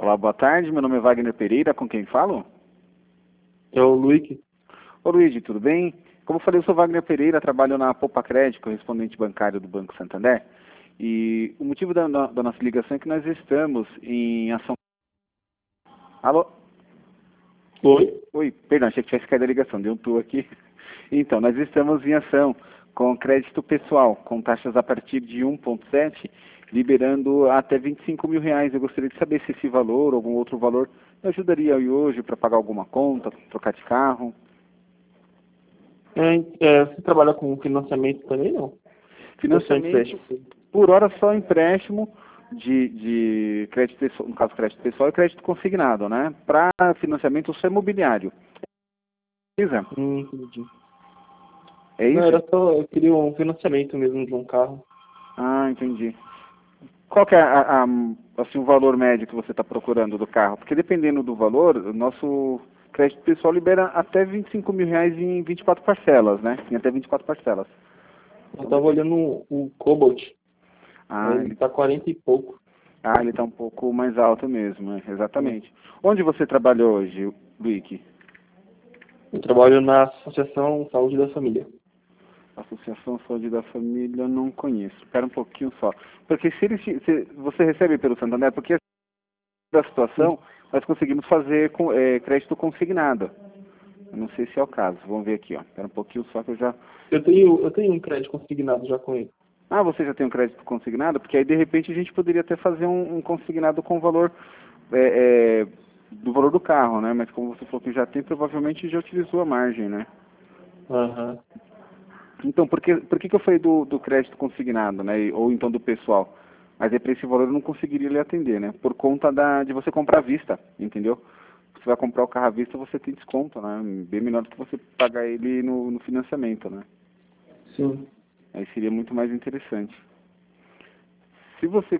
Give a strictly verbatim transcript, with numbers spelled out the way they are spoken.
Olá, boa tarde. Meu nome é Wagner Pereira. Com quem falo? É o Luigi. Ô Luigi, tudo bem? Como eu falei, eu sou Wagner Pereira, trabalho na Poupa Crédito, correspondente bancário do Banco Santander. E o motivo da, da nossa ligação é que nós estamos em ação... Alô? Oi? Oi, perdão, achei que tivesse caído a ligação, deu um tu aqui. Então, nós estamos em ação com crédito pessoal, com taxas a partir de um vírgula sete, liberando até vinte e cinco mil reais. Eu gostaria de saber se esse valor ou algum outro valor me ajudaria aí hoje para pagar alguma conta, trocar de carro. É, é, você trabalha com financiamento também, não? Financiamento, por hora só empréstimo de, de crédito pessoal, no caso crédito pessoal e crédito consignado, né? Para financiamento só imobiliário. Beleza? Hum, entendi. É Não, isso? era só, eu queria um financiamento mesmo de um carro. Ah, entendi. Qual que é a, a, assim, o valor médio que você está procurando do carro? Porque dependendo do valor, o nosso crédito pessoal libera até vinte e cinco mil reais em vinte e quatro parcelas, né? Em até vinte e quatro parcelas. Eu Então, tava olhando o, o Cobalt, ah, ele ele, tá quarenta e pouco. ah, ele está um pouco mais alto mesmo, né? Exatamente. Onde você trabalhou hoje, Luigi? Eu trabalho na Associação Saúde da Família. Associação Saúde da Família, não conheço. Espera um pouquinho só. Porque se, ele, te- se você recebe pelo Santander, porque da situação, nós conseguimos fazer com, é, crédito consignado. Eu não sei se é o caso. Vamos ver aqui, ó. Espera um pouquinho só que eu já... Eu tenho, eu tenho um crédito consignado já com ele. Ah, você já tem um crédito consignado? Porque aí, de repente, a gente poderia até fazer um, um consignado com o valor é, é, do valor do carro, né? Mas como você falou que já tem, provavelmente já utilizou a margem, né? Aham. Então, por que, por que, que eu falei do, do crédito consignado, né? E- Ou então do pessoal? Mas aí para esse valor eu não conseguiria lhe atender, né? Por conta da, de você comprar à vista, entendeu? Você vai comprar o carro à vista, você tem desconto, né? Bem menor do que você pagar ele no, no financiamento, né? Sim. Aí seria muito mais interessante. Se você